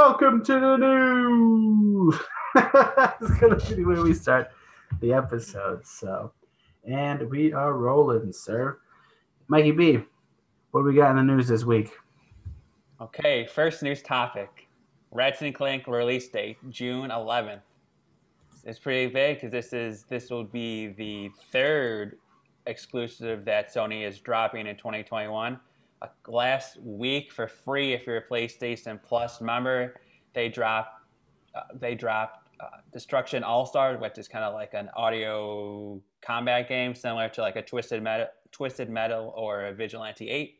Welcome to the news. It's gonna be the way we start the episode. And we are rolling, sir. Mikey B, what do we got in the news this week? Okay, first news topic. Ratchet and Clank release date, June 11th. It's pretty big because this will be the third exclusive that Sony is dropping in 2021. Last week for free if you're a PlayStation Plus member, they dropped Destruction All Stars, which is kind of like an audio combat game similar to like a Twisted Metal or a Vigilante 8.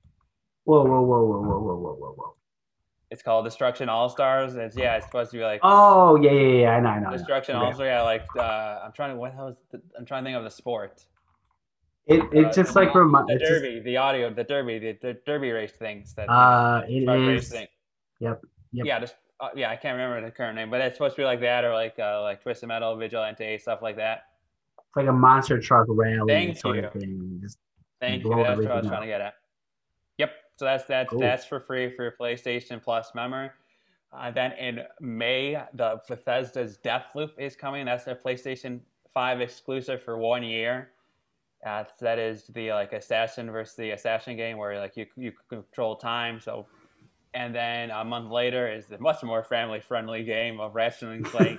Whoa. It's called Destruction All Stars. It's supposed to be like Oh, yeah. I know. Destruction Okay. All Stars. Yeah, like I'm trying to think of the sport. It just like reminds the derby, the derby race things that it is. Racing. Yep. Yeah, I can't remember the current name, but it's supposed to be like that or like Twisted Metal, Vigilante, stuff like that. It's like a monster truck rally Thank sort you. of thing. Just Thank you. That's what I was trying to get at. Yep. So Cool. that's for free for your PlayStation Plus member. Then in May, the Bethesda's Deathloop is coming. That's their PlayStation 5 exclusive for 1 year. That is the like assassin versus the assassin game where like you control time. So, and then a month later is the much more family friendly game of Ratchet and Clank.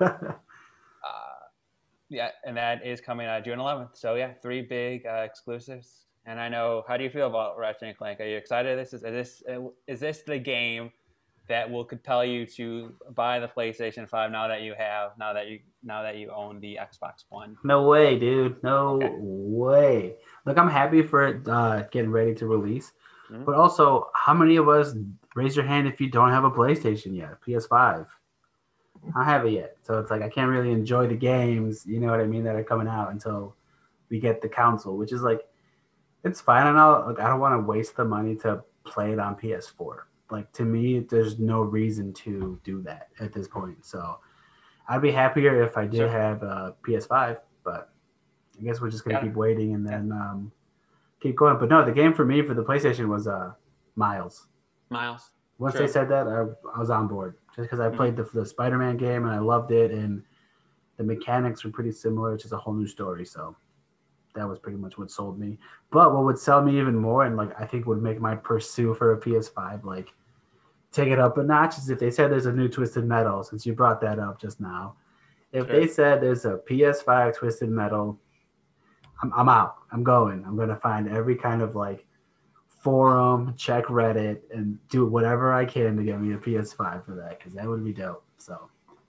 And that is coming out June 11th. So yeah, 3 big exclusives. And I know, how do you feel about Ratchet and Clank? Are you excited? Is this the game that will compel you to buy the PlayStation 5 now that you own the Xbox One? No way, dude. No way. Look, I'm happy for it getting ready to release. Mm-hmm. But also, how many of us raise your hand if you don't have a PlayStation yet? PS5. I have it yet. So it's like I can't really enjoy the games, you know what I mean, that are coming out until we get the console, which is like, it's fine. And I don't want to waste the money to play it on PS4. Like, to me, there's no reason to do that at this point. So I'd be happier if I did have a PS5, but I guess we're just going to keep waiting and then keep going. But no, the game for me for the PlayStation was Miles. Once they said that, I was on board. Just because I played the Spider-Man game and I loved it, and the mechanics were pretty similar. It's just a whole new story. So that was pretty much what sold me. But what would sell me even more, and like I think would make my pursuit for a PS5 like take it up a notch, is if they said there's a new Twisted Metal. Since you brought that up just now, if they said there's a PS5 Twisted Metal, I'm out. I'm going. I'm gonna find every kind of like forum, check Reddit, and do whatever I can to get me a PS5 for that, because that would be dope. So,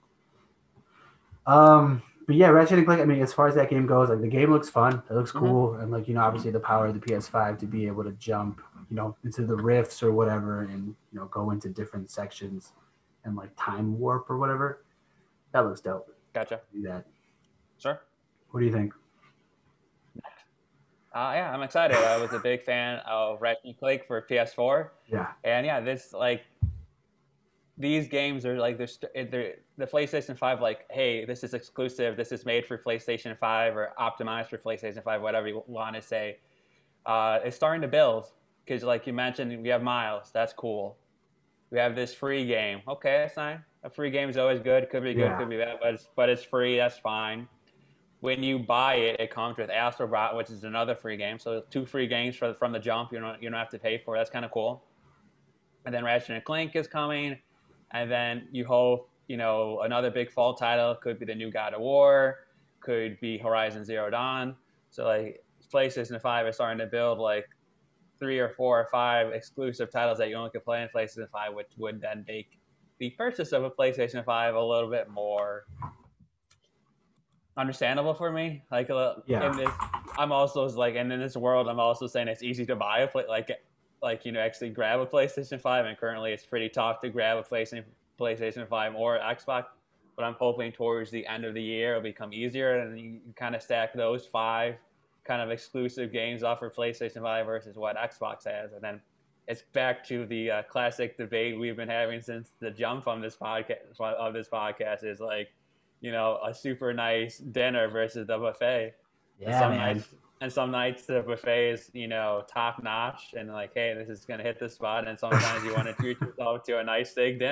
but yeah, Ratchet and Clank. I mean, as far as that game goes, like the game looks fun. It looks cool, and like obviously the power of the PS5 to be able to jump, into the rifts or whatever, and go into different sections, and like time warp or whatever. That looks dope. Gotcha. Do that. Sure. What do you think? Yeah, I'm excited. I was a big fan of Ratchet and Clank for PS4. Yeah. And yeah, these games are like they're the PlayStation 5. Like, hey, this is exclusive. This is made for PlayStation 5 or optimized for PlayStation 5, whatever you want to say. It's starting to build because, like you mentioned, we have Miles. That's cool. We have this free game. Okay, that's fine. A free game is always good. Could be good, could be bad, but it's free. That's fine. When you buy it, it comes with Astrobot, which is another free game. So 2 free games from the jump. You don't have to pay for. That's kind of cool. And then Ratchet and Clank is coming, and then you hope another big fall title could be the new God of War, could be Horizon Zero Dawn. So like PlayStation 5 is starting to build like 3 or 4 or 5 exclusive titles that you only can play in PlayStation 5, which would then make the purchase of a PlayStation 5 a little bit more understandable for me. Like in this, I'm also like, and in this world, I'm also saying it's easy to buy actually grab a PlayStation 5, and currently it's pretty tough to grab a PlayStation 5 or Xbox. But I'm hoping towards the end of the year it'll become easier, and you kind of stack those 5 kind of exclusive games off for PlayStation 5 versus what Xbox has, and then it's back to the classic debate we've been having since the jump from this podcast is like, a super nice dinner versus the buffet. Yeah, some nights the buffet is, top notch and like, hey, this is gonna hit the spot. And sometimes you want to treat yourself to a nice steak dinner.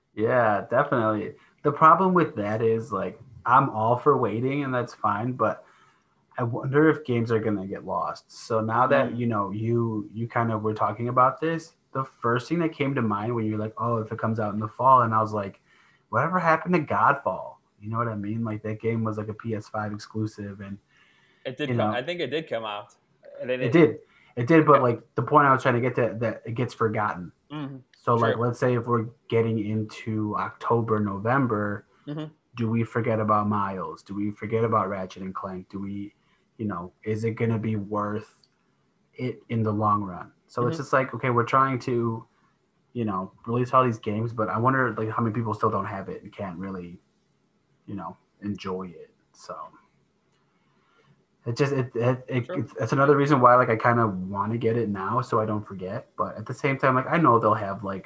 Yeah, definitely. The problem with that is like I'm all for waiting and that's fine, but I wonder if games are gonna get lost. So now that Mm. you kind of were talking about this, the first thing that came to mind when you're like, oh, if it comes out in the fall, and I was like, whatever happened to Godfall? You know what I mean? Like that game was like a PS5 exclusive, and It did you come. know I think it did come out, and then it it. did, it did. But like the point I was trying to get to that it gets forgotten. Mm, So like, true. let's say if we're getting into October, November, Hmm. do we forget about Miles? Do we forget about Ratchet and Clank? Do we, is it going to be worth it in the long run? So it's Hmm. just like, okay, we're trying to, release all these games, but I wonder like how many people still don't have it and can't really, enjoy it. So it just True. it's another reason why like I kind of want to get it now so I don't forget. But at the same time, like I know they'll have like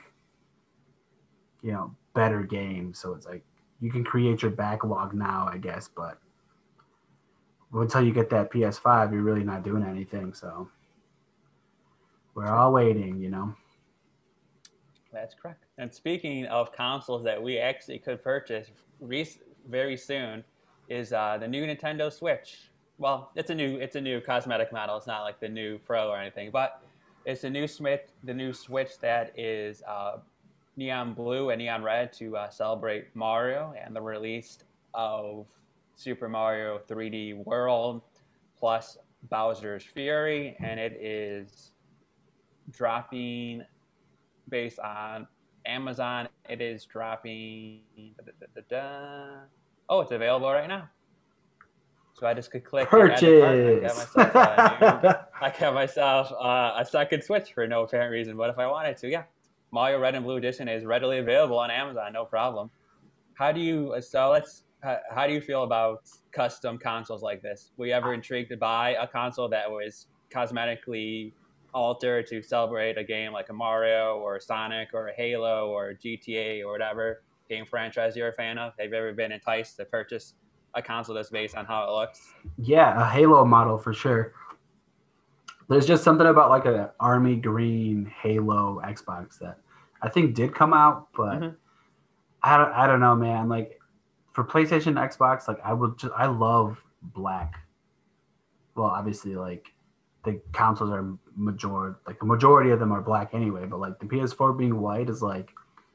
better games, so it's like you can create your backlog now, I guess, but until you get that PS5, you're really not doing anything. So we're True. all waiting. That's correct. And speaking of consoles that we actually could purchase very soon, is the new Nintendo Switch. Well, it's a new cosmetic model. It's not like the new Pro or anything, but it's the new Switch that is neon blue and neon red to celebrate Mario and the release of Super Mario 3D World plus Bowser's Fury, and it is dropping based on Amazon. It is dropping. Oh, it's available right now. So I just could click and add the cart, and I got Purchase. myself a new. I got myself a second Switch for no apparent reason. But if I wanted to, yeah, Mario Red and Blue Edition is readily available on Amazon, no problem. How do you? So let's. How do you feel about custom consoles like this? Were you ever intrigued to buy a console that was cosmetically altered to celebrate a game like a Mario or a Sonic or a Halo or GTA or whatever game franchise you're a fan of? Have you ever been enticed to purchase a console that's based on how it looks? Yeah, a Halo model for sure. There's just something about like a army green Halo Xbox that I think did come out, but Mm-hmm. I don't know, man. Like for PlayStation, Xbox, like I love black. Well, obviously, like the consoles are like the majority of them are black anyway. But like the PS4 being white is like,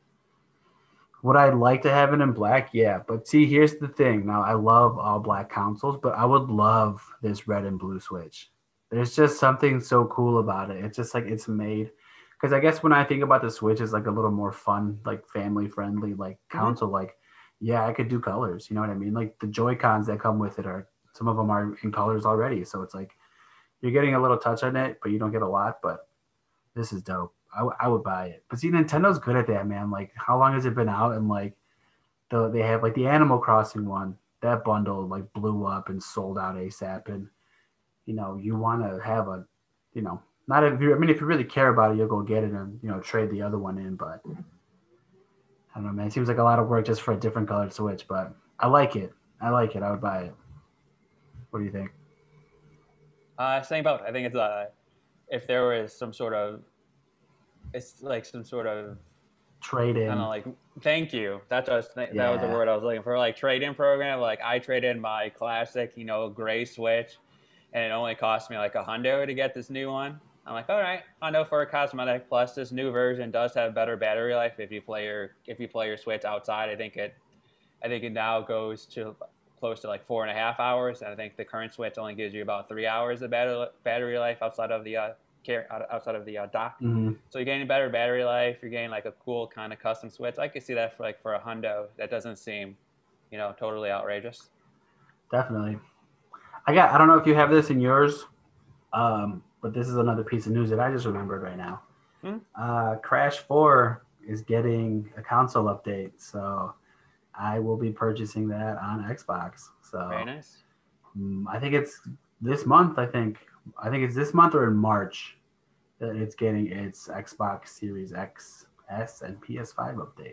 would I like to have it in black? Yeah, but see, here's the thing. Now I love all black consoles, but I would love this red and blue Switch. There's just something so cool about it. It's just like it's made because I guess when I think about the Switch as like a little more fun, like family friendly, like Mm-hmm. console, like yeah, I could do colors. You know what I mean? Like the Joy Cons that come with it are some of them are in colors already, so it's like you're getting a little touch on it, but you don't get a lot. But this is dope. I would buy it. But see, Nintendo's good at that, man. Like, how long has it been out? And like, they have like the Animal Crossing one. That bundle like blew up and sold out ASAP. And you want to have a, not if you. I mean, if you really care about it, you'll go get it and trade the other one in. But I don't know, man. It seems like a lot of work just for a different colored Switch. But I like it. I like it. I would buy it. What do you think? Same boat. I think it's if there was some sort of it's like some sort of Trade I don't know, in. like thank you. That was the Yeah. word I was looking for. Like trade-in program. Like I traded my classic, gray Switch, and it only cost me like $100 to get this new one. I'm like, all right, I know for a cosmetic. Plus, this new version does have better battery life if you play your Switch outside. I think it now goes to close to like 4.5 hours, and I think the current Switch only gives you about 3 hours of battery life outside of the dock. Mm-hmm. So you're getting better battery life. You're getting like a cool kind of custom Switch. I could see that for a hundo. That doesn't seem, totally outrageous. Definitely. I don't know if you have this in yours, but this is another piece of news that I just remembered right now. Hmm? Crash 4 is getting a console update, so I will be purchasing that on Xbox. Very So nice. I think it's this month. I think it's this month or in March that it's getting its Xbox Series X, S, and PS5 update.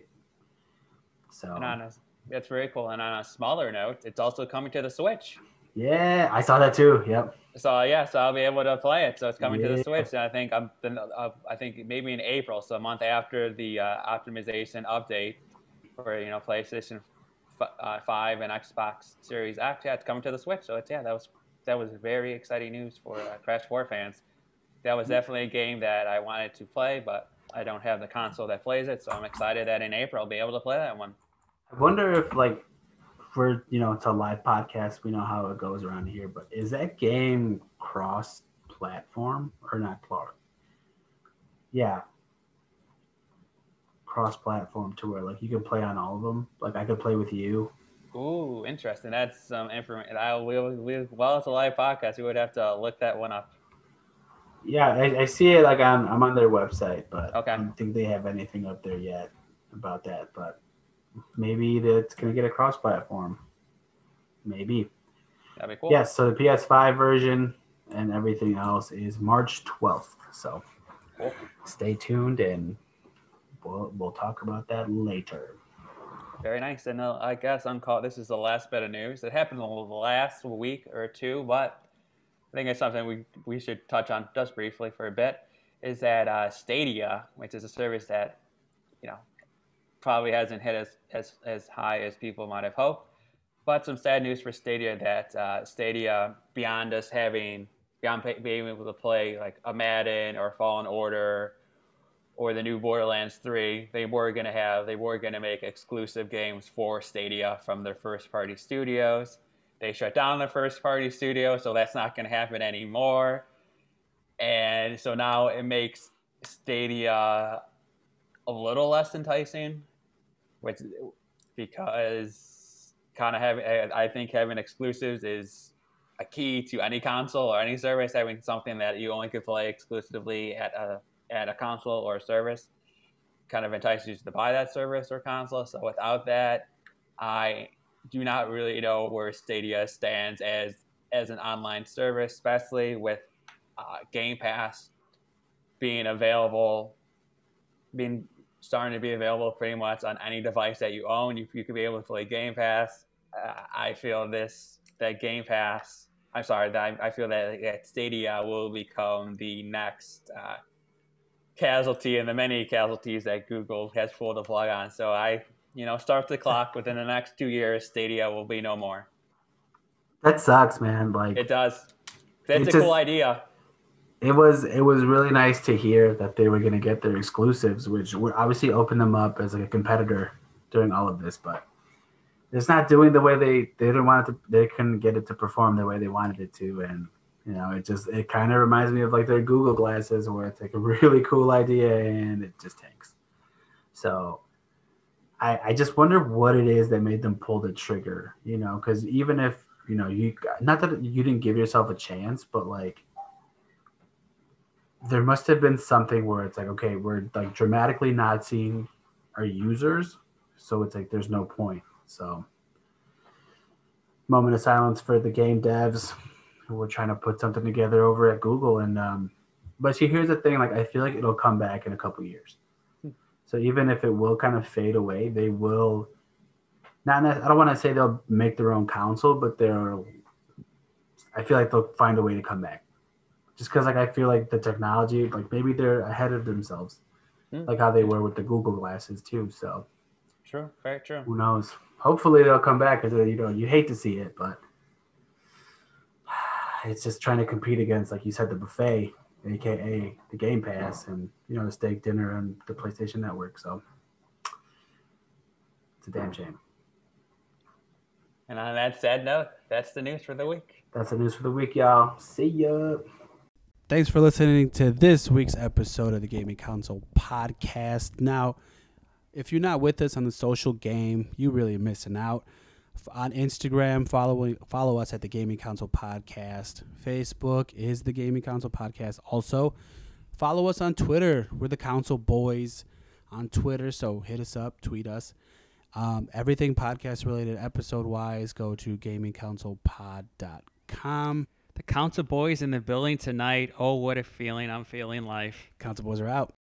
And So that's very cool. And on a smaller note, it's also coming to the Switch. yeah, I saw that too. Yep. So yeah, so I'll be able to play it. So it's coming to the Yeah. Switch, and I think maybe in April, so a month after the optimization update. for PlayStation 5 and Xbox Series X. Yeah, it's coming to the Switch. So that was very exciting news for Crash 4 fans. That was definitely a game that I wanted to play, but I don't have the console that plays it. So I'm excited that in April I'll be able to play that one. I wonder if it's a live podcast. We know how it goes around here, but is that game cross-platform or not? Yeah, cross-platform to where like you can play on all of them. Like I could play with you. Ooh, interesting. That's some information. Well, it's a live podcast. We would have to look that one up. Yeah, I see it. Like I'm on their website, but okay. I don't think they have anything up there yet about that. But maybe it's gonna get a cross-platform. Maybe. That'd be cool. Yes. So the PS5 version and everything else is March 12th. So cool. Stay tuned, and we'll talk about that later. Very nice. And I guess this is the last bit of news. It happened the last week or two, but I think it's something we should touch on just briefly for a bit, is that Stadia, which is a service that, probably hasn't hit as high as people might have hoped. But some sad news for Stadia that Stadia, beyond being able to play like a Madden or Fallen Order or the new Borderlands 3, they were going to make exclusive games for Stadia from their first-party studios. They shut down their first-party studio, so that's not going to happen anymore. And so now it makes Stadia a little less enticing, because I think having exclusives is a key to any console or any service. Having something that you only could play exclusively at a console or a service kind of entices you to buy that service or console. So without that, I do not really know where Stadia stands as an online service, especially with Game Pass starting to be available pretty much on any device that you own. You could be able to play Game Pass. I feel that Stadia will become the next casualty in the many casualties that Google has pulled the plug on. So start the clock. Within the next 2 years, Stadia will be no more. That sucks, man. Like it does. That's a cool idea. It was really nice to hear that they were going to get their exclusives, which would obviously open them up as like a competitor during all of this. But it's not doing the way they didn't want it to. They couldn't get it to perform the way they wanted it to, and it kind of reminds me of like their Google glasses, where it's like a really cool idea and it just tanks. So I just wonder what it is that made them pull the trigger, because even if not that you didn't give yourself a chance, but like there must have been something where it's like, okay, we're like dramatically not seeing our users, so it's like there's no point. So moment of silence for the game devs who were trying to put something together over at Google. And but see, here's the thing, like I feel like it'll come back in a couple years. So even if it will kind of fade away, they will I don't want to say they'll make their own console, but I feel like they'll find a way to come back. Just because like I feel like the technology, like maybe they're ahead of themselves, like how they were with the Google glasses too. So true, very true. Who knows? Hopefully they'll come back, because you hate to see it, but it's just trying to compete against, like you said, the buffet, aka the Game Pass, and the steak dinner and the PlayStation Network. So it's a damn shame. And on that sad note, that's the news for the week. That's the news for the week, y'all. See ya. Thanks for listening to this week's episode of the Gaming Console Podcast. Now, if you're not with us on the social game, you really are missing out. On Instagram, follow us at the Gaming Console Podcast. Facebook is the Gaming Console Podcast. Also, follow us on Twitter. We're the Console Boys on Twitter, so hit us up, tweet us. Everything podcast related episode wise, go to gamingconsolepod.com. The Console Boys in the building tonight. Oh, what a feeling. I'm feeling life. Console Boys are out.